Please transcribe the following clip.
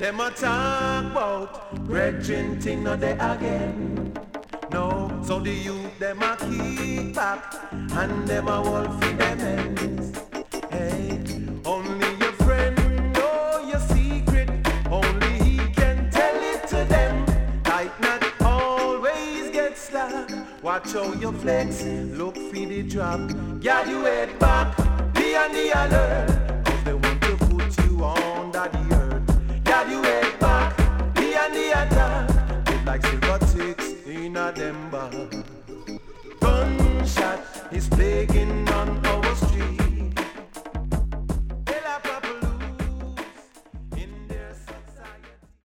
Them a talk about brethren thing not there again. No, so the youth them a keep back and them a wolf in them ends. Hey, only your friend know your secret. Only he can tell it to them. Like not always get slack. Watch how you flex, look for the drop. Get you head back, be on the alert.